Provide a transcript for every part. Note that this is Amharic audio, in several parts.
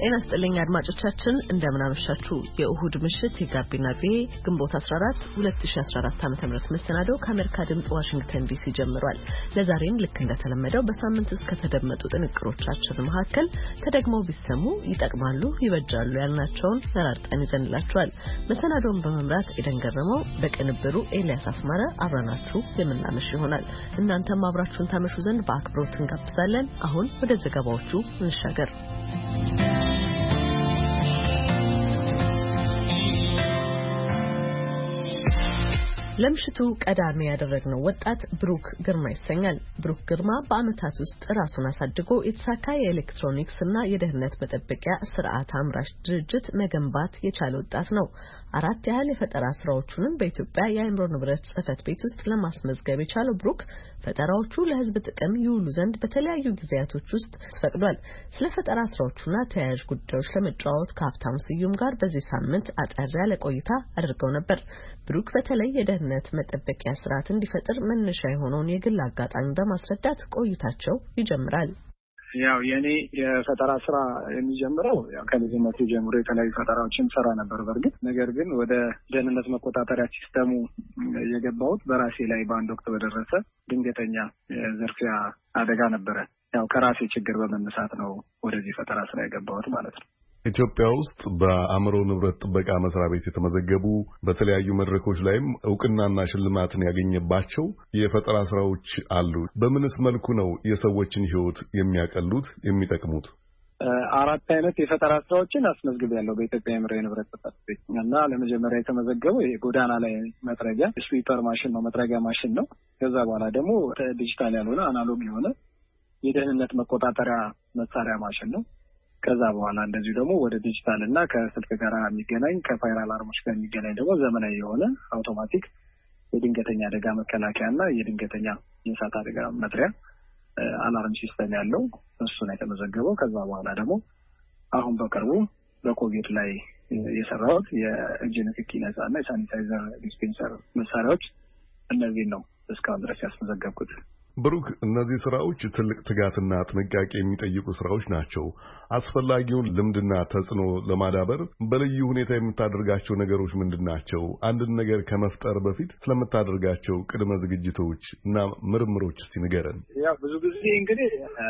ጤና ይስጥልኝ አድማጮቻችን እንደምን አመሻችሁ። የእሁድ ምሽት የጋቢና ቪኦኤ ግንቦት 14 2014 ዓ.ም መሰናዶው ከአሜሪካ ድምጽ ዋሽንግተን ዲሲ ጀምሯል። ለዛሬም ልክ እንደተለመደው በሳምንት ውስጥ ከተደመጡ ጥንቅሮቻችን መካከል ተደግመው ቢሰሙ ይጠቅማሉ ይበጃሉ ያልናቸውን መራርጠን ይዘንላችኋል። መሰናዶውን በመምራት ኤደን ገረመው፣ በቅንብሩ ኤልያስ አስማረ አብረናችሁ የምናመሽ ይሆናል። እናንተም አብራችሁን ታመሹ ዘንድ በአክብሮት እንጋብዛለን። አሁን ወደ ዘገባዎቹ እንሻገር። ለምሽቱ ቀዳሚ ያደረግነው ወጣት ብሩክ ግርማ ይሰኛል። ብሩክ ግርማ በአመታት ውስጥ ራሱን አሳድጎ የተሳካ የኤሌክትሮኒክስ እና የደህንነት መጠበቂያ ስርዓት አምራች ድርጅት መገንባት የቻለ ወጣት ነው። 4 ያህል የፈጠራ ስራዎቹንም በኢትዮጵያ የአእምሮ ንብረት ጽሕፈት ቤት ውስጥ ለማስመዝገብ የቻለው ብሩክ ፈጠራዎቹ ለሕዝብ ጥቅም ይውሉ ዘንድ በተለያዩ ጊዜያቶች ውስጥ ተፈቅዷል። ስለ ፈጠራ ስራዎቹና ተያያዥ ጉዳዮች ለመጫወት ከሀብታሙ ስዩም ጋር በዚህ ሳምንት አጠር ያለ ቆይታ አድርገው ነበር። ብሩክ በተለይ የደህንነት መጠበቂያ ስርዓት እንዲፈጥር መነሻ የሆነውን የግል አጋጣሚ በማስረዳት ቆይታቸው ይጀምራል። ያው የኔ የፈጠራ ስራ የሚጀምረው ከልጅነቴ ጀምሮ የተለያዩ ፈጠራዎችን ሰራ ነበር። በርግጥ ነገር ግን ወደ ደህንነት መቆጣጠሪያ ሲስተሙ የገባሁት በራሴ ላይ በአንድ ወቅት በደረሰ ድንገተኛ ዝርፊያ አደጋ ነበረ። ያው ከራሴ ችግር በመነሳት ነው ወደዚህ ፈጠራ ስራ የገባሁት ማለት ነው። ኢትዮጵያ ውስጥ በአእምሮ ንብረት ጥበቃ መስሪያ ቤት የተመዘገቡ በተለያዩ መድረኮች ላይም እውቅናና ሽልማትን ያገኘባቸው የፈጠራ ስራዎች አሉ። በምንስ መልኩ ነው የሰዎችን ሕይወት የሚያቀሉት የሚጠቅሙት? 4 አይነት የፈጠራ ስራዎችን አስመዝግቤያለሁ በኢትዮጵያ የአእምሮ ንብረት ጽሕፈት ቤት እና ለመጀመሪያ የተመዘገበው የጎዳና ላይ መጥረጊያ ስዊፐር ማሽን ነው፣ መጥረጊያ ማሽን ነው። ከዛ በኋላ ደግሞ ዲጂታል ያልሆነ አናሎግ የሆነ የደህንነት መቆጣጠሪያ መሳሪያ ማሽን ነው። ከዛ በኋላ እንደዚሁ ደግሞ ወደ ዲጂታል እና ከስልክ ጋር የሚገናኝ ከፋየር አላርሞች ጋር የሚገናኝ ደግሞ ዘመናዊ የሆነ አውቶማቲክ የድንገተኛ አደጋ መከላከያ እና የድንገተኛ የእሳት አደጋ መጥሪያ አላርም ሲስተም ያለው እሱ ነው የተመዘገበው። ከዛ በኋላ ደግሞ አሁን በቅርቡ በኮቪድ ላይ የሰራሁት የእጅ ንክኪ ነጻ እና የሳኒታይዘር ዲስፔንሰር መሳሪያዎች እነዚህ ነው እስካሁን ድረስ ያስመዘገብኩት። ብሩክ፣ እነዚህ ስራዎች ትልቅ ትጋትና ጥንቃቄ የሚጠይቁ ስራዎች ናቸው። አስፈላጊውን ልምድና ተጽዕኖ ለማዳበር በልዩ ሁኔታ የምታደርጋቸው ነገሮች ምንድን ናቸው? አንድን ነገር ከመፍጠር በፊት ስለምታደርጋቸው ቅድመ ዝግጅቶች እና ምርምሮች እስቲ ንገረን። ያው ብዙ ጊዜ እንግዲህ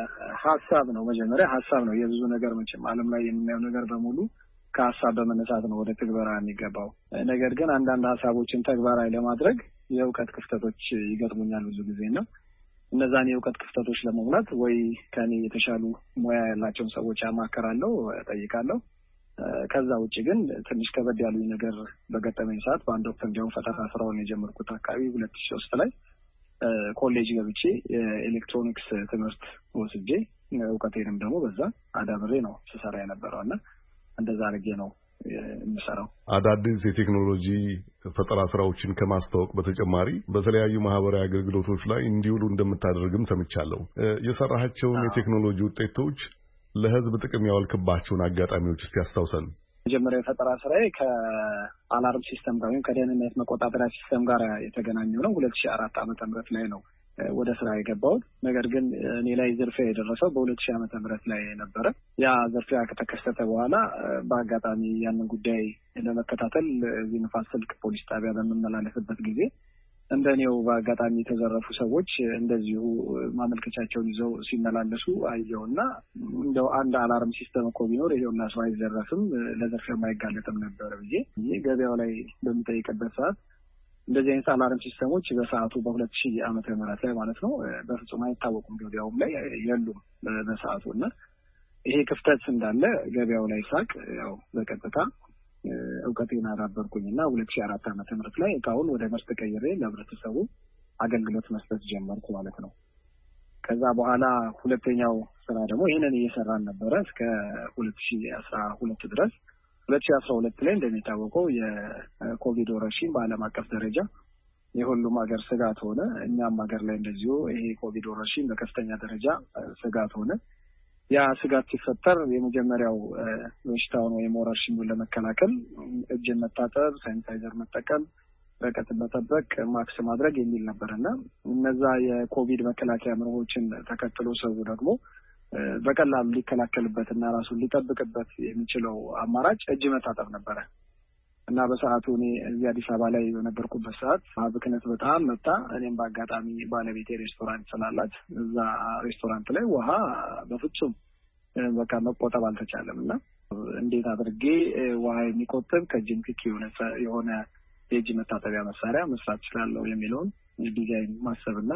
ሀሳብ ነው፣ መጀመሪያ ሀሳብ ነው። የብዙ ነገር መቼም ዓለም ላይ የምናየው ነገር በሙሉ ከሀሳብ በመነሳት ነው ወደ ትግበራ የሚገባው። ነገር ግን አንዳንድ ሀሳቦችን ተግባራዊ ለማድረግ የእውቀት ክፍተቶች ይገጥሙኛል ብዙ ጊዜ ነው። እነዛን የእውቀት ክፍተቶች ለመሙላት ወይ ከኔ የተሻሉ ሙያ ያላቸውን ሰዎች አማከራለሁ፣ ጠይቃለሁ። ከዛ ውጪ ግን ትንሽ ከበድ ያሉኝ ነገር በገጠመኝ ሰዓት በአንድ ወቅት እንዲያውም ፈጠራ ስራውን የጀመርኩት አካባቢ 2003 ላይ ኮሌጅ ገብቼ የኤሌክትሮኒክስ ትምህርት ወስጄ እውቀቴንም ደግሞ በዛ አዳብሬ ነው ስሰራ የነበረውና እንደዛ አድርጌ ነው የምሰራው። አዳዲስ የቴክኖሎጂ ፈጠራ ስራዎችን ከማስተዋወቅ በተጨማሪ በተለያዩ ማህበራዊ አገልግሎቶች ላይ እንዲውሉ እንደምታደርግም ሰምቻለሁ። የሰራሃቸውን የቴክኖሎጂ ውጤቶች ለሕዝብ ጥቅም ያዋልክባቸውን አጋጣሚዎች እስቲ ያስታውሰን። መጀመሪያ የፈጠራ ስራዬ ከአላርም ሲስተም ጋር ወይም ከደህንነት መቆጣጠሪያ ሲስተም ጋር የተገናኘው ነው። 2004 ዓ.ም ላይ ነው ወደ ስራ የገባሁት። ነገር ግን እኔ ላይ ዝርፊያ የደረሰው በ2000 ዓ.ም ላይ ነበረ። ያ ዝርፊያ ከተከሰተ በኋላ በአጋጣሚ ያንን ጉዳይ ለመከታተል እዚህ ንፋስ ስልክ ፖሊስ ጣቢያ በመመላለስበት ጊዜ እንደኔው በአጋጣሚ የተዘረፉ ሰዎች እንደዚሁ ማመልከቻቸውን ይዘው ሲመላለሱ አየውና እንደው አንድ አላርም ሲስተም እኮ ቢኖር ይሄውና ሰው አይዘረፍም፣ ለዝርፊያ የማይጋለጥም ነበር ብዬ ገበያው ላይ በምጠይቅበት ሰዓት እንደዚህ አይነት አላርም ሲስተሞች በሰዓቱ በ2000 ዓመተ ምህረት ላይ ማለት ነው በፍጹም አይታወቁም፣ ገበያውም ላይ የሉም በሰዓቱ። እና ይሄ ክፍተት እንዳለ ገበያው ላይ ሳቅ ያው በቀጥታ እውቀቴን አዳበርኩኝና 2004 ዓመተ ምህረት ላይ እቃውን ወደ ምርት ቀይሬ ለህብረተሰቡ አገልግሎት መስጠት ጀመርኩ ማለት ነው። ከዛ በኋላ ሁለተኛው ስራ ደግሞ ይሄንን እየሰራን ነበረ እስከ 2012 ድረስ። 2012 ላይ እንደሚታወቀው የኮቪድ ወረርሽኝ በዓለም አቀፍ ደረጃ የሁሉም ሀገር ስጋት ሆነ። እኛም ሀገር ላይ እንደዚሁ ይሄ ኮቪድ ወረርሽኝ በከፍተኛ ደረጃ ስጋት ሆነ። ያ ስጋት ሲፈጠር የመጀመሪያው በሽታውን ወይም ወረርሽኙን ለመከላከል እጅን መታጠብ፣ ሳኒታይዘር መጠቀም፣ ርቀትን መጠበቅ፣ ማክስ ማድረግ የሚል ነበርና እነዛ የኮቪድ መከላከያ መርሆችን ተከትሎ ሰው ደግሞ በቀላሉ ሊከላከልበትና ራሱን ሊጠብቅበት የሚችለው አማራጭ እጅ መታጠብ ነበረ እና በሰዓቱ እኔ እዚህ አዲስ አበባ ላይ በነበርኩበት ሰዓት ብክነት በጣም መጣ። እኔም በአጋጣሚ ባለቤቴ ሬስቶራንት ስላላት እዛ ሬስቶራንት ላይ ውሃ በፍጹም በቃ መቆጠብ አልተቻለም እና እንዴት አድርጌ ውሃ የሚቆጥብ ከእጅ ንክኪ የሆነ የእጅ መታጠቢያ መሳሪያ መስራት እችላለሁ የሚለውን ዲዛይን ማሰብና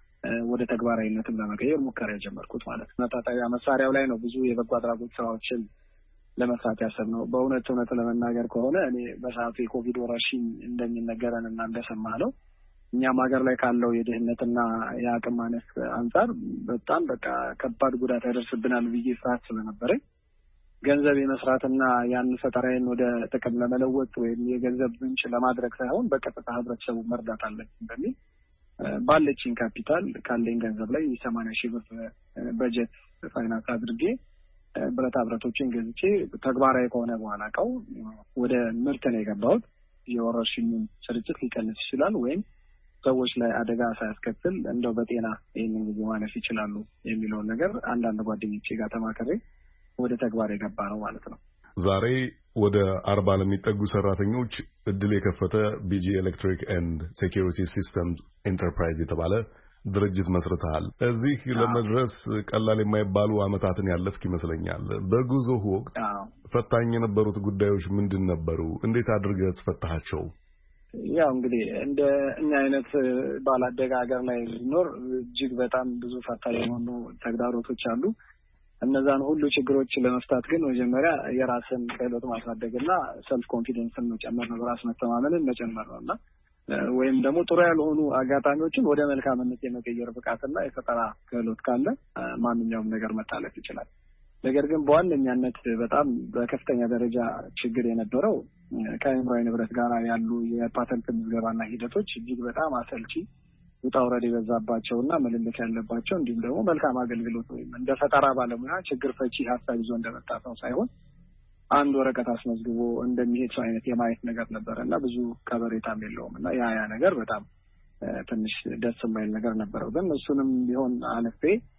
ወደ ተግባራዊነትም ለመቀየር ሙከራ የጀመርኩት ማለት ነው። መታጠቢያ መሳሪያው ላይ ነው ብዙ የበጎ አድራጎት ስራዎችን ለመስራት ያሰብነው። በእውነት ለመናገር ከሆነ እኔ በሰዓቱ የኮቪድ ወረርሽኝ እንደሚነገረን እና እንደሰማነው እኛም ሀገር ላይ ካለው የድህነትና የአቅም ማነስ አንጻር በጣም በቃ ከባድ ጉዳት ያደርስብናል ብዬ ፍርሃት ስለነበረኝ ገንዘብ የመስራትና ያን ፈጠራዬን ወደ ጥቅም ለመለወጥ ወይም የገንዘብ ምንጭ ለማድረግ ሳይሆን በቀጥታ ህብረተሰቡ መርዳት አለብኝ በሚል ባለችኝ ካፒታል ካለኝ ገንዘብ ላይ 80,000 ብር በጀት ፋይናንስ አድርጌ ብረታ ብረቶችን ገዝቼ ተግባራዊ ከሆነ በኋላ እቃው ወደ ምርት ነው የገባሁት። የወረርሽኙን ስርጭት ሊቀንስ ይችላል ወይም ሰዎች ላይ አደጋ ሳያስከትል እንደው በጤና ይህንን ጊዜ ማለፍ ይችላሉ የሚለውን ነገር አንዳንድ ጓደኞቼ ጋር ተማከሬ ወደ ተግባር የገባ ነው ማለት ነው። ዛሬ ወደ 40 ለሚጠጉ ሰራተኞች እድል የከፈተ ቢጂ ኤሌክትሪክ ኤንድ ሴኩሪቲ ሲስተምስ ኢንተርፕራይዝ የተባለ ድርጅት መስርተሃል። እዚህ ለመድረስ ቀላል የማይባሉ ዓመታትን ያለፍክ ይመስለኛል። በጉዞህ ወቅት ፈታኝ የነበሩት ጉዳዮች ምንድን ነበሩ? እንዴት አድርገህ ፈታሃቸው? ያው እንግዲህ እንደ እኛ አይነት ባላደገ ሀገር ላይ ሊኖር እጅግ በጣም ብዙ ፈታኝ የሆኑ ተግዳሮቶች አሉ። እነዛን ሁሉ ችግሮች ለመፍታት ግን መጀመሪያ የራስን ክህሎት ማሳደግና ሰልፍ ኮንፊደንስን መጨመር ነው፣ በራስ መተማመንን መጨመር ነውና ወይም ደግሞ ጥሩ ያልሆኑ አጋጣሚዎችን ወደ መልካምነት የመቀየር ብቃትና የፈጠራ ክህሎት ካለ ማንኛውም ነገር መታለፍ ይችላል። ነገር ግን በዋነኛነት በጣም በከፍተኛ ደረጃ ችግር የነበረው ከአእምሯዊ ንብረት ጋር ያሉ የፓተንት ምዝገባና ሂደቶች እጅግ በጣም አሰልቺ፣ ውጣ ውረድ የበዛባቸውና ምልልስ ያለባቸው እንዲሁም ደግሞ መልካም አገልግሎት ወይም እንደ ፈጠራ ባለሙያ ችግር ፈቺ ሀሳብ ይዞ እንደመጣ ሰው ሳይሆን አንድ ወረቀት አስመዝግቦ እንደሚሄድ ሰው አይነት የማየት ነገር ነበረ እና ብዙ ከበሬታም የለውም እና ያ ነገር በጣም ትንሽ ደስ የማይል ነገር ነበረው። ግን እሱንም ቢሆን አልፌ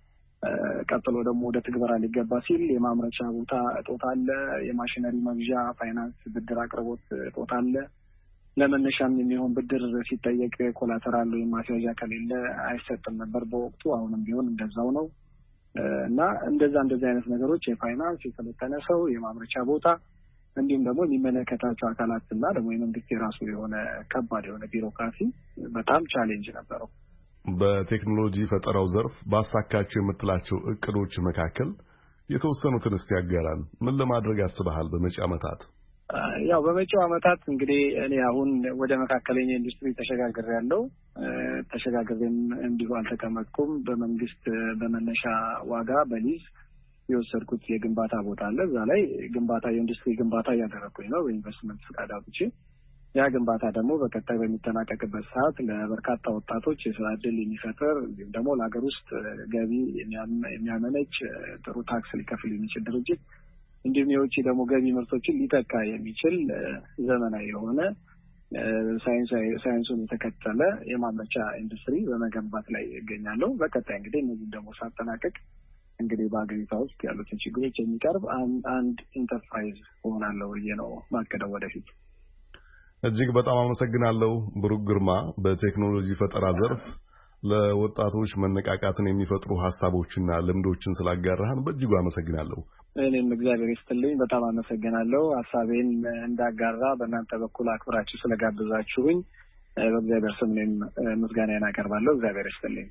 ቀጥሎ ደግሞ ወደ ትግበራ ሊገባ ሲል የማምረቻ ቦታ እጦት አለ፣ የማሽነሪ መግዣ ፋይናንስ ብድር አቅርቦት እጦት አለ። ለመነሻም የሚሆን ብድር ሲጠየቅ ኮላተራል ወይም ማስያዣ ከሌለ አይሰጥም ነበር በወቅቱ። አሁንም ቢሆን እንደዛው ነው እና እንደዛ አይነት ነገሮች የፋይናንስ የሰለጠነ ሰው የማምረቻ ቦታ እንዲሁም ደግሞ የሚመለከታቸው አካላትና ደግሞ የመንግስት የራሱ የሆነ ከባድ የሆነ ቢሮክራሲ በጣም ቻሌንጅ ነበረው። በቴክኖሎጂ ፈጠራው ዘርፍ ባሳካቸው የምትላቸው እቅዶች መካከል የተወሰኑትን እስቲ ያጋራን። ምን ለማድረግ አስበሃል በመጪ ዓመታት? ያው በመጪው ዓመታት እንግዲህ እኔ አሁን ወደ መካከለኛ ኢንዱስትሪ ተሸጋግሬያለሁ። ተሸጋግሬም እንዲሁ አልተቀመጥኩም። በመንግስት በመነሻ ዋጋ በሊዝ የወሰድኩት የግንባታ ቦታ አለ። እዛ ላይ የኢንዱስትሪ ግንባታ እያደረኩኝ ነው በኢንቨስትመንት ፍቃድ አውጥቼ። ያ ግንባታ ደግሞ በቀጣይ በሚጠናቀቅበት ሰዓት ለበርካታ ወጣቶች የስራ ዕድል የሚፈጥር እንዲሁም ደግሞ ለሀገር ውስጥ ገቢ የሚያመነጭ ጥሩ ታክስ ሊከፍል የሚችል ድርጅት እንዲሁም የውጭ ደግሞ ገቢ ምርቶችን ሊተካ የሚችል ዘመናዊ የሆነ ሳይንሱን የተከተለ የማምረቻ ኢንዱስትሪ በመገንባት ላይ ይገኛለሁ። በቀጣይ እንግዲህ እነዚህ ደግሞ ሳጠናቀቅ እንግዲህ በአገሪቷ ውስጥ ያሉትን ችግሮች የሚቀርብ አንድ ኢንተርፕራይዝ ሆናለሁ ብዬ ነው ማቀደው ወደፊት። እጅግ በጣም አመሰግናለሁ ብሩክ ግርማ። በቴክኖሎጂ ፈጠራ ዘርፍ ለወጣቶች መነቃቃትን የሚፈጥሩ ሐሳቦችና ልምዶችን ስላጋራህን በእጅጉ አመሰግናለሁ። እኔም እግዚአብሔር ይስጥልኝ፣ በጣም አመሰግናለሁ። ሐሳቤን እንዳጋራ በእናንተ በኩል አክብራችሁ ስለጋበዛችሁኝ በእግዚአብሔር ስም እኔም ምስጋናዬን አቀርባለሁ። እግዚአብሔር ይስጥልኝ።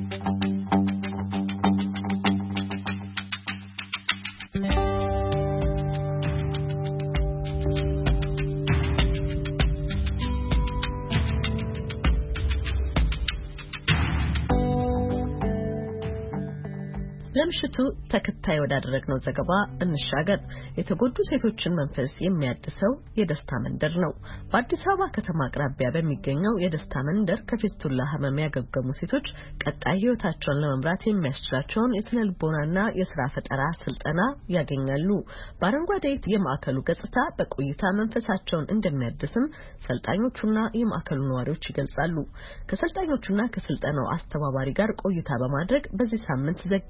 ለምሽቱ ተከታይ ወዳደረግነው ዘገባ እንሻገር። የተጎዱ ሴቶችን መንፈስ የሚያድሰው የደስታ መንደር ነው። በአዲስ አበባ ከተማ አቅራቢያ በሚገኘው የደስታ መንደር ከፊስቱላ ህመም ያገገሙ ሴቶች ቀጣይ ህይወታቸውን ለመምራት የሚያስችላቸውን የስነ ልቦናና የስራ ፈጠራ ስልጠና ያገኛሉ። በአረንጓዴ የማዕከሉ ገጽታ በቆይታ መንፈሳቸውን እንደሚያድስም ሰልጣኞቹና የማዕከሉ ነዋሪዎች ይገልጻሉ። ከሰልጣኞቹና ከስልጠናው አስተባባሪ ጋር ቆይታ በማድረግ በዚህ ሳምንት ዘጋቢያችን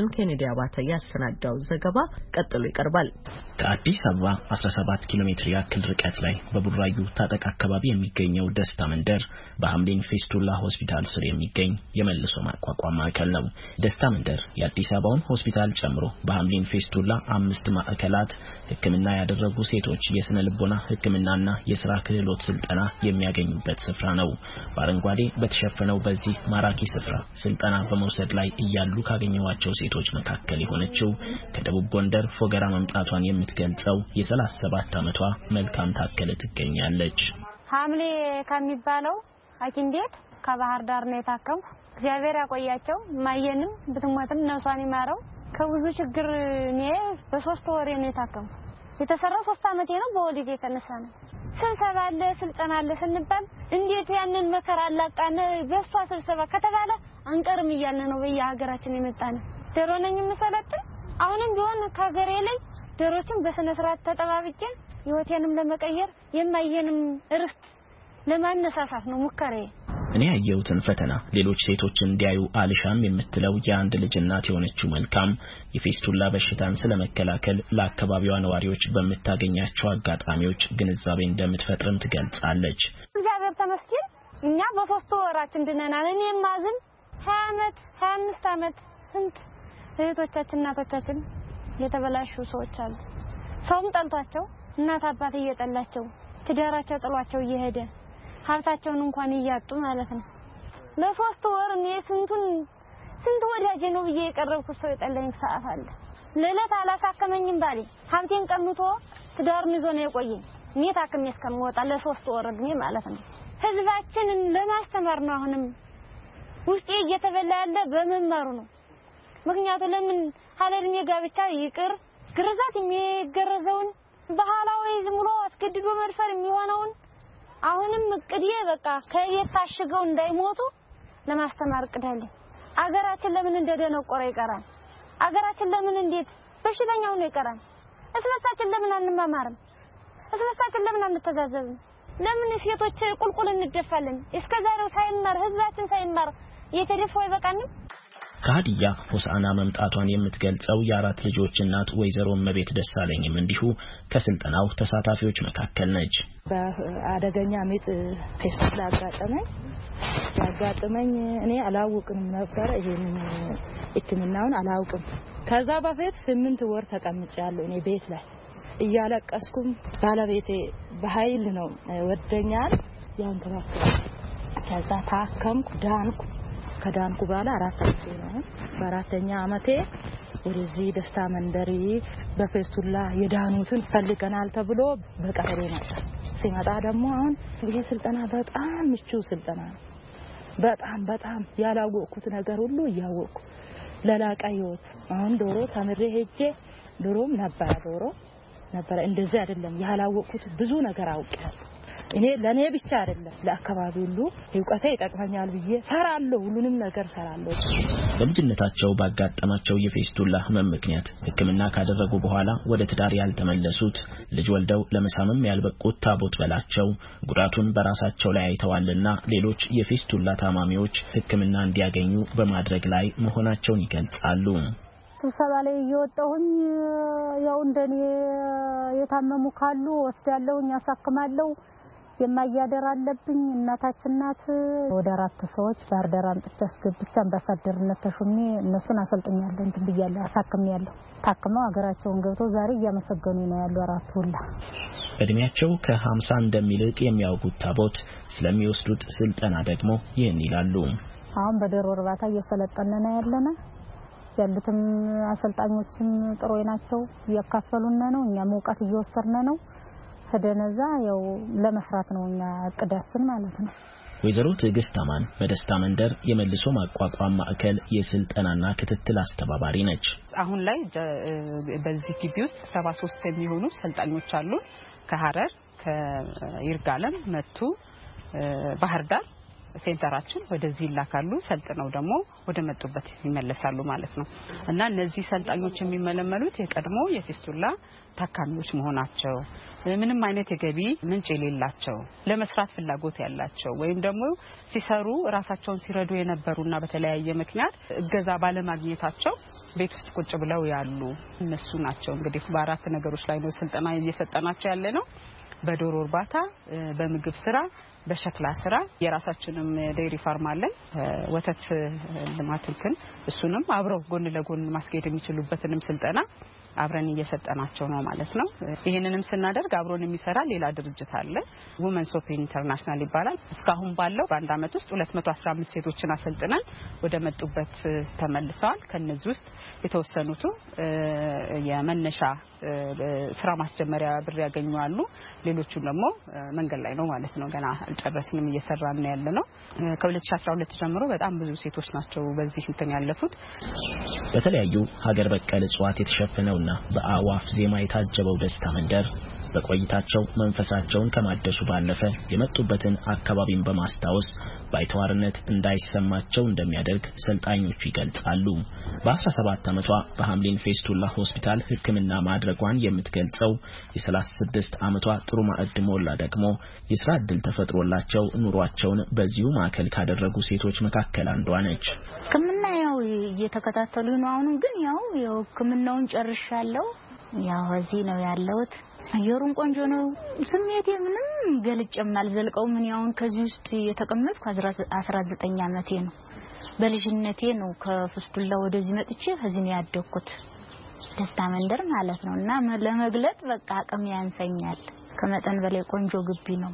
ያደረሰን ኬኔዲ አባተ ያሰናዳው ዘገባ ቀጥሎ ይቀርባል። ከአዲስ አበባ 17 ኪሎ ሜትር ያክል ርቀት ላይ በቡራዩ ታጠቅ አካባቢ የሚገኘው ደስታ መንደር በሐምሊን ፌስቱላ ሆስፒታል ስር የሚገኝ የመልሶ ማቋቋም ማዕከል ነው። ደስታ መንደር የአዲስ አበባውን ሆስፒታል ጨምሮ በሐምሊን ፌስቱላ 5 ማዕከላት ሕክምና ያደረጉ ሴቶች የስነ ልቦና ሕክምናና የሥራ ክህሎት ስልጠና የሚያገኙበት ስፍራ ነው። በአረንጓዴ በተሸፈነው በዚህ ማራኪ ስፍራ ስልጠና በመውሰድ ላይ እያሉ ካገኘዋቸው ሴቶች መካከል የሆነችው ከደቡብ ጎንደር ፎገራ መምጣቷን የምትገልጸው የ37 ዓመቷ መልካም ታከለ ትገኛለች። ሐምሌ ከሚባለው ሐኪም ቤት ከባህር ዳር ነው የታከምኩ። እግዚአብሔር ያቆያቸው። ማየንም ብትሞትም ነፍሷን ይማረው። ከብዙ ችግር ነው በ3 ወር ነው የታከምኩ። የተሰራው 3 ዓመቴ ነው። በወሊድ የተነሳ ነው። ስብሰባ አለ ስልጠና አለ ስንባል እንዴት ያንን መከራ አላቃነ በሷ ስብሰባ ከተባለ አንቀርም እያለ ነው በየሀገራችን የመጣነ። ዶሮ ነኝ መሰለጥን አሁንም ቢሆን ከሀገሬ ላይ ዶሮችን በስነ ስርዓት ተጠባብቄ ህይወቴንም ለመቀየር የማየንም ርስት ለማነሳሳት ነው ሙከራዬ። እኔ ያየሁትን ፈተና ሌሎች ሴቶች እንዲያዩ አልሻም የምትለው የአንድ ልጅ እናት የሆነችው መልካም የፌስቱላ በሽታን ስለመከላከል ለአካባቢዋ ነዋሪዎች በመታገኛቸው አጋጣሚዎች ግንዛቤ እንደምትፈጥርም ትገልጻለች። እግዚአብሔር ተመስገን እኛ በ3 ወራችን ድነናል። እኔ ማዝን 20 ዓመት 25 ዓመት ስንት እህቶቻችን እናቶቻችን የተበላሹ ሰዎች አሉ። ሰውም ጠልቷቸው እናት አባት እየጠላቸው ትዳራቸው ጥሏቸው እየሄደ ሀብታቸውን እንኳን እያጡ ማለት ነው። ለ3 ወር እኔ ስንት ወዳጄ ነው ብዬ የቀረብኩት ሰው የጠላኝ ሰዓት አለ። ለለት አላሳከመኝም ባሌ ሀብቴን ቀምቶ ትዳሩን ይዞ ነው የቆየኝ። እኔ ታክሜ እስከምወጣ ለ3 ወር እድሜ ማለት ነው። ህዝባችንን ለማስተማር ነው አሁንም ውስጤ እየተበላ ያለ በመማሩ ነው። ምክንያቱም ለምን ሀለድሜ ጋብቻ ይቅር ግርዛት የሚገረዘውን ባህላዊ ዝም ብሎ አስገድዶ መድፈር የሚሆነውን አሁንም እቅዴ በቃ ከየታሽገው እንዳይሞቱ ለማስተማር እቅዳለሁ። አገራችን ለምን እንደደነቆረ ይቀራል? አገራችን ለምን እንዴት በሽተኛው ነው ይቀራል? እስበሳችን ለምን አንማማርም? እስበሳችን ለምን አንተዛዘብም? ለምን ሴቶች ቁልቁል እንደፋለን? እስከዛሬው ሳይማር ህዝባችን ሳይማር የተደፈው ይበቃንም። ከሀዲያ ሆሳዕና መምጣቷን የምትገልጸው የ4 ልጆች እናት ወይዘሮ መቤት ደሳለኝም እንዲሁ ከስልጠናው ተሳታፊዎች መካከል ነች። በአደገኛ ምጥ ፌስቱላ ያጋጠመኝ እኔ አላውቅም ነበር። ይሄን ሕክምናውን አላውቅም። ከዛ በፊት 8 ወር ተቀምጫለሁ እኔ ቤት ላይ እያለቀስኩም ባለቤቴ በኃይል ነው ወደኛል ያንከራከረ። ከዛ ታከምኩ ዳንኩ። ከዳንኩ በኋላ 4 ዓመቴ ነው። በ4ኛ ዓመቴ ወደዚህ ደስታ መንደሪ በፌስቱላ የዳኑትን ፈልገናል ተብሎ በቀጠሮ መጣ። ሲመጣ ደግሞ አሁን ይሄ ስልጠና በጣም ምቹ ስልጠና ነው። በጣም ያላወቅኩት ነገር ሁሉ ያወቅኩ ለላቀ ህይወት አሁን ዶሮ ተምሬ ሄጄ ዶሮም ነበረ እንደዚህ አይደለም ያላወቅኩት ብዙ ነገር አውቄያለሁ። እኔ ለኔ ብቻ አይደለም ለአካባቢው ሁሉ ህይወቴ ይጠቅመኛል ብዬ ሰራለሁ። ሁሉንም ነገር ሰራለሁ። በልጅነታቸው ባጋጠማቸው የፌስቱላ ህመም ምክንያት ሕክምና ካደረጉ በኋላ ወደ ትዳር ያልተመለሱት ልጅ ወልደው ለመሳምም ያልበቁት ታቦት በላቸው ጉዳቱን በራሳቸው ላይ አይተዋልና ሌሎች የፌስቱላ ታማሚዎች ሕክምና እንዲያገኙ በማድረግ ላይ መሆናቸውን ይገልጻሉ። ስብሰባ ላይ እየወጣሁኝ ያው እንደኔ የታመሙ ካሉ ወስዳለሁኝ ያሳክማለሁ። የማያደር አለብኝ እናታችን ናት። ወደ 4 ሰዎች ባህር ዳር አምጥቼ አስገብቼ አምባሳደርነት ተሾሜ እነሱን አሰልጥኛለሁ። እንትን ብያለሁ አሳክሜያለሁ። ታክመው ሀገራቸውን ገብተው ዛሬ እያመሰገኑ ነው ያሉ 4 ሁላ። እድሜያቸው ከ50 እንደሚልቅ የሚያውቁት ታቦት ስለሚወስዱት ስልጠና ደግሞ ይህን ይላሉ። አሁን በዶሮ እርባታ እየሰለጠነን ያለና ያሉትም አሰልጣኞችም ጥሩ ናቸው። እያካፈሉና ነው እኛም ዕውቀት እየወሰድን ነው። ከደነዛ ያው ለመስራት ነው እኛ እቅዳችን ማለት ነው። ወይዘሮ ትዕግስት አማን በደስታ መንደር የመልሶ ማቋቋም ማዕከል የስልጠናና ክትትል አስተባባሪ ነች። አሁን ላይ በዚህ ግቢ ውስጥ 73 የሚሆኑ ሰልጣኞች አሉ። ከሐረር፣ ከይርጋለም፣ መቱ፣ ባህር ዳር ሴንተራችን ወደዚህ ይላካሉ ሰልጥነው ደግሞ ወደ መጡበት ይመለሳሉ ማለት ነው እና እነዚህ ሰልጣኞች የሚመለመሉት የቀድሞ የፊስቱላ ታካሚዎች መሆናቸው ምንም አይነት የገቢ ምንጭ የሌላቸው ለመስራት ፍላጎት ያላቸው ወይም ደግሞ ሲሰሩ ራሳቸውን ሲረዱ የነበሩና በተለያየ ምክንያት እገዛ ባለማግኘታቸው ቤት ውስጥ ቁጭ ብለው ያሉ እነሱ ናቸው እንግዲህ በአራት ነገሮች ላይ ነው ስልጠና እየሰጠናቸው ያለ ነው በዶሮ እርባታ በምግብ ስራ በሸክላ ስራ የራሳችንም ዴይሪ ፋርም አለን ወተት ልማትን እሱንም አብረው ጎን ለጎን ማስኬድ የሚችሉበትንም ስልጠና አብረን እየሰጠናቸው ነው ማለት ነው ይሄንንም ስናደርግ አብሮን የሚሰራ ሌላ ድርጅት አለ ውመንስ ኦፍ ኢንተርናሽናል ይባላል እስካሁን ባለው በአንድ አመት ውስጥ 215 ሴቶችን አሰልጥነን ወደ መጡበት ተመልሰዋል ከነዚህ ውስጥ የተወሰኑት የመነሻ ስራ ማስጀመሪያ ብር ያገኙአሉ ሌሎቹ ደግሞ መንገድ ላይ ነው ማለት ነው ገና አልጨረስንም እየሰራን ነው ያለነው ከ2012 ጀምሮ በጣም ብዙ ሴቶች ናቸው በዚህ እንትን ያለፉት በተለያዩ ሀገር በቀል እጽዋት የተሸፈነውና በአዋፍ ዜማ የታጀበው ደስታ መንደር በቆይታቸው መንፈሳቸውን ከማደሱ ባለፈ የመጡበትን አካባቢን በማስታወስ ባይተዋርነት እንዳይሰማቸው እንደሚያደርግ ሰልጣኞቹ ይገልጻሉ በ17 አመቷ በሐምሊን ፌስቱላ ሆስፒታል ሕክምና ማድረጓን የምትገልጸው የ36 አመቷ ጥሩ ማዕድ ሞላ ደግሞ የሥራ ዕድል ተፈጥሮላቸው ኑሯቸውን በዚሁ ማዕከል ካደረጉ ሴቶች መካከል አንዷ ነች ሕክምና ያው እየተከታተሉ ነው አሁን ግን ያው ሕክምናውን ጨርሻለሁ ያው እዚህ ነው ያለሁት አየሩን ቆንጆ ነው ስሜቴ ምንም ገልጬም አልዘልቀው ምን ያውን ከዚህ ውስጥ የተቀመጥኩ 19 አመቴ ነው በልጅነቴ ነው ከፍስቱላ ወደዚህ መጥቼ ከዚህ ነው ያደኩት ደስታ መንደር ማለት ነውና ለመግለጥ በቃ አቅም ያንሰኛል ከመጠን በላይ ቆንጆ ግቢ ነው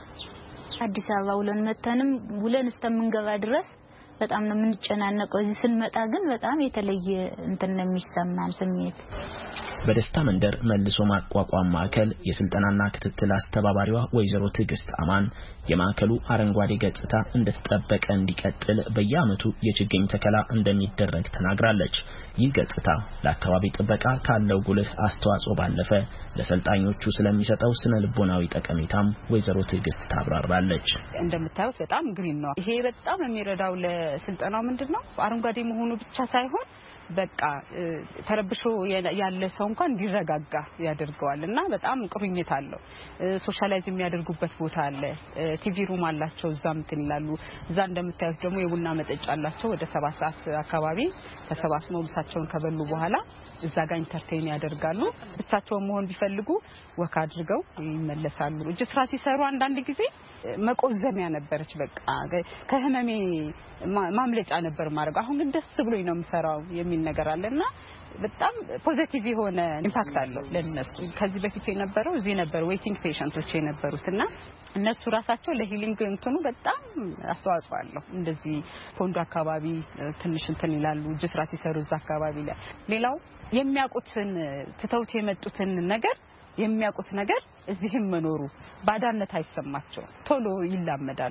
አዲስ አበባ ውለን እስከምንገባ ድረስ በጣም ነው የምንጨናነቀው እዚህ ስንመጣ ግን በጣም የተለየ እንትን ነው የሚሰማን ስሜት በደስታ መንደር መልሶ ማቋቋም ማዕከል የስልጠናና ክትትል አስተባባሪዋ ወይዘሮ ትግስት አማን የማዕከሉ አረንጓዴ ገጽታ እንደተጠበቀ እንዲቀጥል በየአመቱ የችግኝ ተከላ እንደሚደረግ ተናግራለች ይህ ገጽታ ለአካባቢ ጥበቃ ካለው ጉልህ አስተዋጽኦ ባለፈ ለሰልጣኞቹ ስለሚሰጠው ስነ ልቦናዊ ጠቀሜታም ወይዘሮ ትግስት ታብራራለች እንደምታዩት በጣም ግሪን ነው ይሄ በጣም የሚረዳው ለስልጠናው ምንድነው አረንጓዴ መሆኑ ብቻ ሳይሆን በቃ ተረብሾ ያለ ሰው እንኳን እንዲረጋጋ ያደርገዋልና በጣም ቁርኝት አለው ሶሻላይዝ የሚያደርጉበት ቦታ አለ ቲቪ ሩም አላቸው እዛም ትላሉ እዛ እንደምታዩት ደግሞ የቡና መጠጫ አላቸው ወደ 7 ሰዓት አካባቢ ተሰባስበው ምሳቸውን ከበሉ በኋላ እዛ ጋር ኢንተርቴይን ያደርጋሉ ብቻቸውን መሆን ቢፈልጉ ወካ አድርገው ይመለሳሉ እጅ ስራ ሲሰሩ አንዳንድ ጊዜ መቆዘሚያ ነበርች በቃ ከህመሜ ማምለጫ ነበር ማድረግ አሁን ግን ደስ ብሎኝ ነው የምሰራው የሚል ነገር አለና በጣም ፖዚቲቭ የሆነ ኢምፓክት አለው ለነሱ ከዚህ በፊት የነበረው እዚህ ነበር ዌቲንግ ፔሸንቶች የነበሩትና እነሱ ራሳቸው ለሂሊንግ እንትኑ በጣም አስተዋጽኦ አለው እንደዚህ ኮንዶ አካባቢ ትንሽ እንትን ይላሉ እጅ ስራ ሲሰሩ እዛ አካባቢ ላይ ሌላው የሚያውቁትን ትተውት የመጡትን ነገር የሚያውቁት ነገር እዚህም መኖሩ ባዳነት አይሰማቸው ቶሎ ይላመዳሉ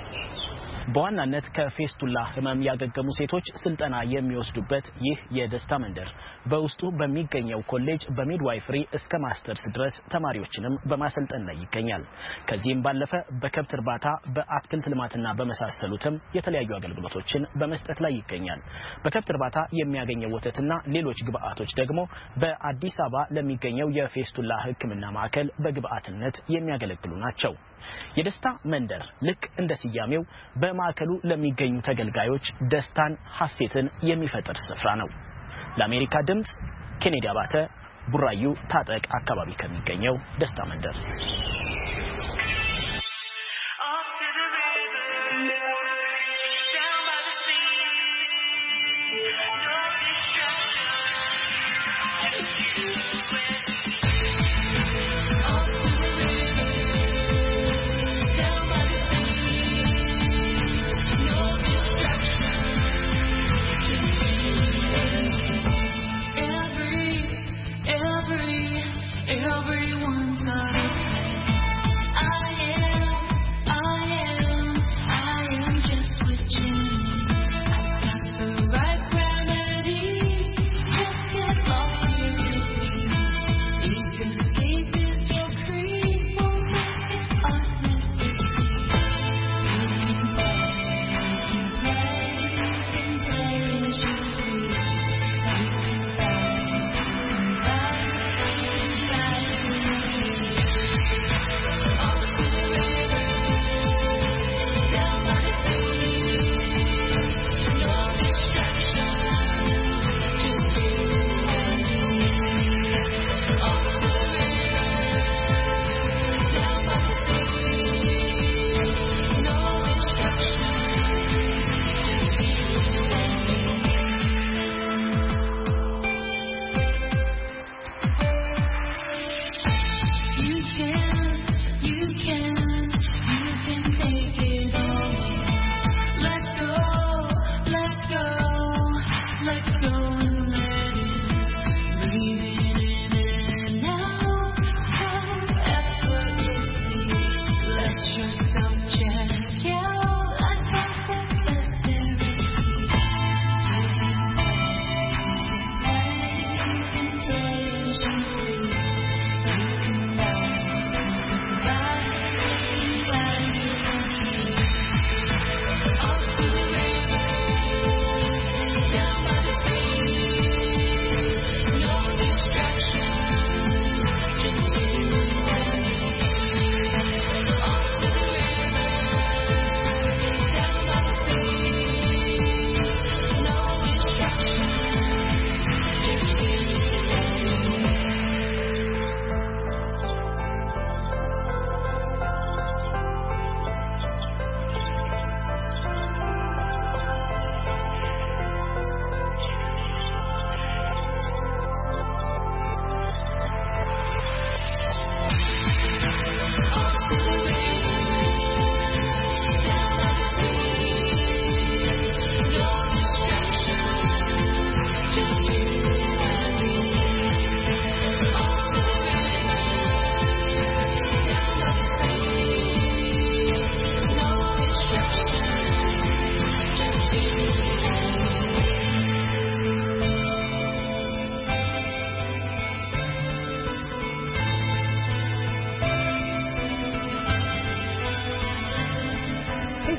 በዋናነት ከፌስቱላ ህመም ያገገሙ ሴቶች ስልጠና የሚወስዱበት ይህ የደስታ መንደር በውስጡ በሚገኘው ኮሌጅ በሚድዋይፈሪ እስከ ማስተርስ ድረስ ተማሪዎችንም በማሰልጠን ላይ ይገኛል ከዚህም ባለፈ በከብት እርባታ በአትክልት ልማትና በመሳሰሉትም የተለያዩ አገልግሎቶችን በመስጠት ላይ ይገኛል በከብት እርባታ የሚያገኘው ወተትና ሌሎች ግብአቶች ደግሞ በአዲስ አበባ ለሚገኘው የፌስቱላ ሕክምና ማዕከል በግብአትነት የሚያገለግሉ ናቸው የደስታ መንደር ልክ እንደ ስያሜው በማዕከሉ ለሚገኙ ተገልጋዮች ደስታን ሐሴትን የሚፈጥር ስፍራ ነው ለአሜሪካ ድምጽ ኬኔዲ አባተ ቡራዩ ታጠቅ አካባቢ ከሚገኘው ደስታ መንደር Everyone's got it. I am just with you. I got the right remedy. Let's get lost here with me.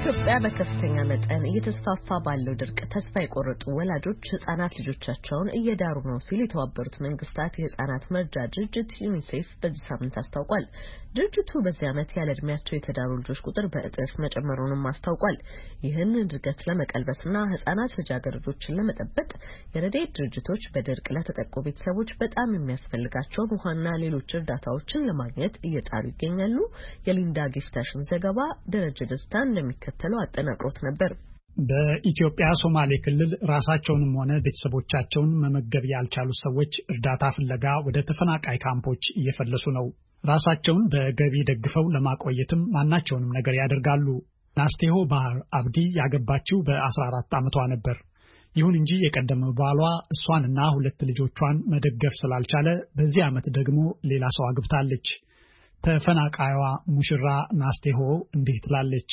በኢትዮጵያ በከፍተኛ መጠን እየተስፋፋ ባለው ድርቅ ተስፋ የቆረጡ ወላጆች ህጻናት ልጆቻቸውን እየዳሩ ነው ሲል የተባበሩት መንግስታት የህጻናት መርጃ ድርጅት ዩኒሴፍ በዚህ ሳምንት አስታውቋል። ድርጅቱ በዚህ ዓመት ያለ ዕድሜያቸው የተዳሩ ልጆች ቁጥር በእጥፍ መጨመሩንም አስታውቋል። ይህን ድርገት ለመቀልበስና ህጻናት ልጃገረዶችን ለመጠበቅ የረድኤት ድርጅቶች በድርቅ ለተጠቁ ቤተሰቦች በጣም የሚያስፈልጋቸውን ውሃና ሌሎች እርዳታዎችን ለማግኘት እየጣሩ ይገኛሉ። የሊንዳ ጊፍታሽን ዘገባ ደረጀ ደስታ እንደሚከተለው አጠናቅሮት ነበር። በኢትዮጵያ ሶማሌ ክልል ራሳቸውንም ሆነ ቤተሰቦቻቸውን መመገብ ያልቻሉ ሰዎች እርዳታ ፍለጋ ወደ ተፈናቃይ ካምፖች እየፈለሱ ነው። ራሳቸውን በገቢ ደግፈው ለማቆየትም ማናቸውንም ነገር ያደርጋሉ። ናስቴሆ ባህር አብዲ ያገባችው በ14 ዓመቷ ነበር። ይሁን እንጂ የቀደመው ባሏ እሷንና 2 ልጆቿን መደገፍ ስላልቻለ በዚህ ዓመት ደግሞ ሌላ ሰው አግብታለች። ተፈናቃይዋ ሙሽራ ናስቴሆ እንዲህ ትላለች።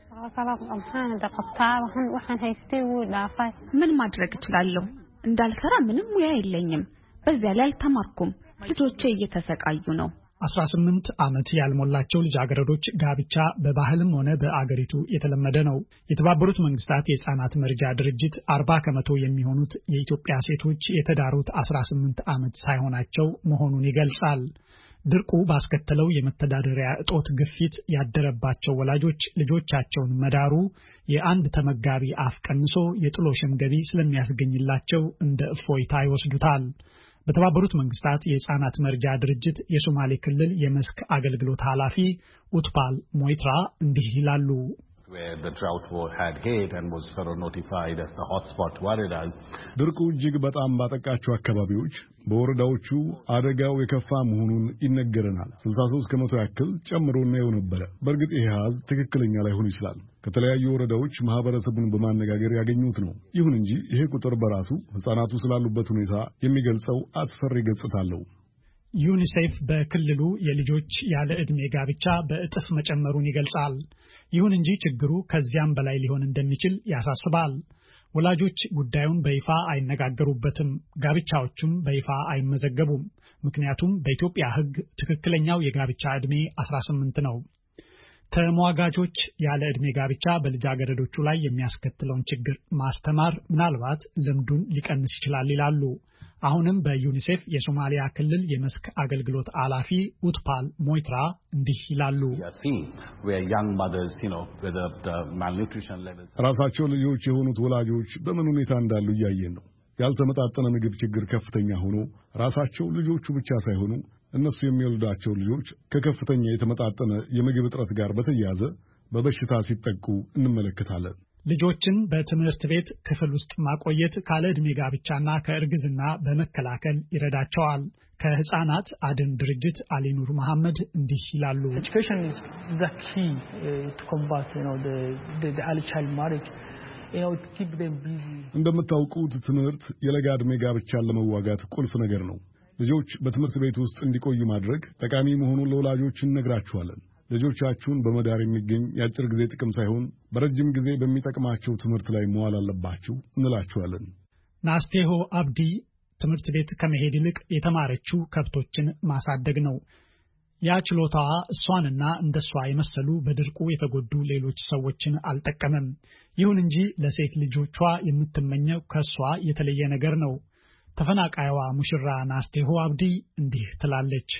ምን ማድረግ እችላለሁ? እንዳልሰራ ምንም ሙያ የለኝም። በዚያ ላይ አልተማርኩም። ልጆቼ እየተሰቃዩ ነው። 18 ዓመት ያልሞላቸው ልጃገረዶች ጋብቻ በባህልም ሆነ በአገሪቱ የተለመደ ነው። የተባበሩት መንግስታት የህፃናት መርጃ ድርጅት 40% የሚሆኑት የኢትዮጵያ ሴቶች የተዳሩት 18 ዓመት ሳይሆናቸው መሆኑን ይገልጻል። ድርቁ ባስከተለው የመተዳደሪያ እጦት ግፊት ያደረባቸው ወላጆች ልጆቻቸውን መዳሩ የአንድ ተመጋቢ አፍ ቀንሶ የጥሎሽም ገቢ ስለሚያስገኝላቸው እንደ እፎይታ ይወስዱታል። በተባበሩት መንግስታት የህፃናት መርጃ ድርጅት የሶማሌ ክልል የመስክ አገልግሎት ኃላፊ ኡትፓል ሞይትራ እንዲህ ይላሉ። ድርቁ እጅግ በጣም ባጠቃቸው አካባቢዎች በወረዳዎቹ አደጋው የከፋ መሆኑን ይነገረናል። 63% ያክል ጨምሮ እናየው ነበረ። በእርግጥ ይህ ሀዝ ትክክለኛ ላይሆን ይችላል። ከተለያዩ ወረዳዎች ማህበረሰቡን በማነጋገር ያገኙት ነው። ይሁን እንጂ ይሄ ቁጥር በራሱ ህፃናቱ ስላሉበት ሁኔታ የሚገልጸው አስፈሪ ገጽታ አለው። ዩኒሴፍ በክልሉ የልጆች ያለ ዕድሜ ጋብቻ በእጥፍ መጨመሩን ይገልጻል። ይሁን እንጂ ችግሩ ከዚያም በላይ ሊሆን እንደሚችል ያሳስባል። ወላጆች ጉዳዩን በይፋ አይነጋገሩበትም፣ ጋብቻዎቹም በይፋ አይመዘገቡም። ምክንያቱም በኢትዮጵያ ሕግ ትክክለኛው የጋብቻ ዕድሜ 18 ነው። ተሟጋቾች ያለ ዕድሜ ጋብቻ በልጃገረዶቹ ላይ የሚያስከትለውን ችግር ማስተማር ምናልባት ልምዱን ሊቀንስ ይችላል ይላሉ። አሁንም በዩኒሴፍ የሶማሊያ ክልል የመስክ አገልግሎት ኃላፊ ኡትፓል ሞይትራ እንዲህ ይላሉ። ራሳቸው ልጆች የሆኑት ወላጆች በምን ሁኔታ እንዳሉ እያየን ነው። ያልተመጣጠነ ምግብ ችግር ከፍተኛ ሆኖ ራሳቸው ልጆቹ ብቻ ሳይሆኑ እነሱ የሚወልዷቸው ልጆች ከከፍተኛ የተመጣጠነ የምግብ እጥረት ጋር በተያያዘ በበሽታ ሲጠቁ እንመለከታለን። ልጆችን በትምህርት ቤት ክፍል ውስጥ ማቆየት ካለ ዕድሜ ጋብቻና ከእርግዝና በመከላከል ይረዳቸዋል። ከህፃናት አድን ድርጅት አሊኑር መሐመድ እንዲህ ይላሉ። እንደምታውቁት ትምህርት የለጋ ዕድሜ ጋብቻን ለመዋጋት ቁልፍ ነገር ነው። ልጆች በትምህርት ቤት ውስጥ እንዲቆዩ ማድረግ ጠቃሚ መሆኑን ለወላጆች እንነግራቸዋለን። ልጆቻችሁን በመዳር የሚገኝ የአጭር ጊዜ ጥቅም ሳይሆን በረጅም ጊዜ በሚጠቅማቸው ትምህርት ላይ መዋል አለባችሁ እንላችኋለን። ናስቴሆ አብዲ ትምህርት ቤት ከመሄድ ይልቅ የተማረችው ከብቶችን ማሳደግ ነው። ያ ችሎታዋ እሷንና እንደሷ የመሰሉ በድርቁ የተጎዱ ሌሎች ሰዎችን አልጠቀመም። ይሁን እንጂ ለሴት ልጆቿ የምትመኘው ከሷ የተለየ ነገር ነው። ተፈናቃይዋ ሙሽራ ናስቴሆ አብዲ እንዲህ ትላለች።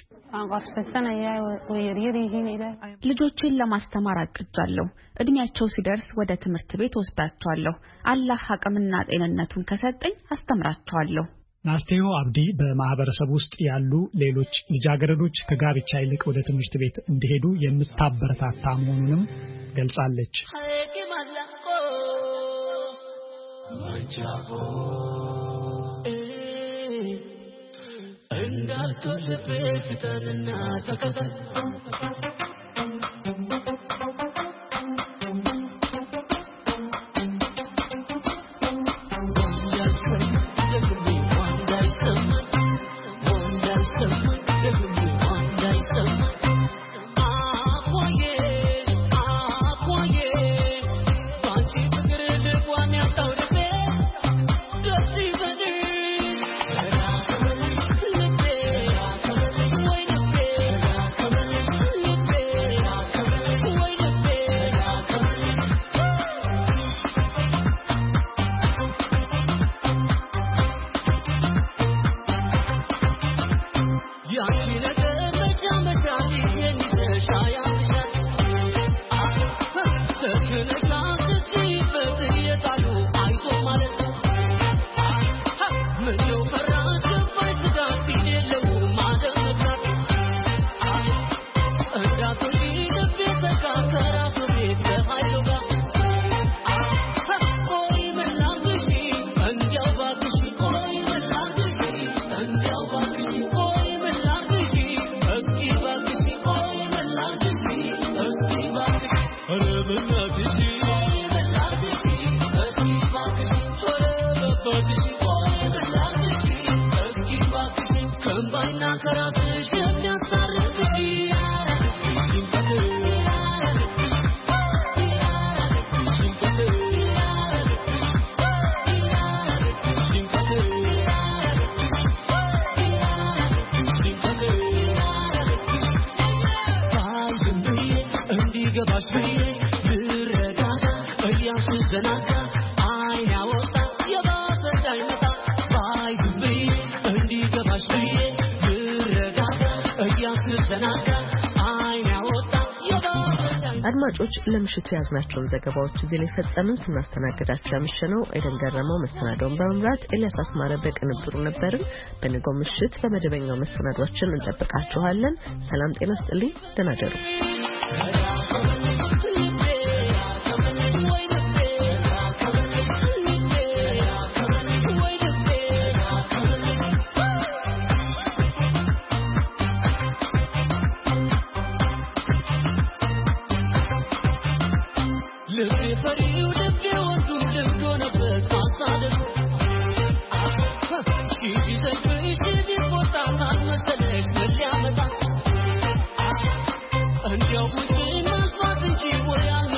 ልጆችን ለማስተማር አቅጃለሁ። እድሜያቸው ሲደርስ ወደ ትምህርት ቤት ወስዳቸዋለሁ። አላህ አቅምና ጤንነቱን ከሰጠኝ አስተምራቸዋለሁ። ናስቴሆ አብዲ በማህበረሰብ ውስጥ ያሉ ሌሎች ልጃገረዶች ከጋብቻ ይልቅ ወደ ትምህርት ቤት እንዲሄዱ የምታበረታታ መሆኑንም ገልጻለች። Live አድማጮች ለምሽቱ ያዝናቸውን ዘገባዎች እዚህ ላይ ፈጸምን። ስናስተናግዳችሁ ያመሸነው ኤደን ገረመው መሰናዶውን በመምራት ኤልያስ አስማረ በቅንብሩ ነበርን። በነገው ምሽት በመደበኛው መሰናዷችን እንጠብቃችኋለን። ሰላም ጤና ይስጥልኝ። ደህና ደሩ። And you're within my fucking G,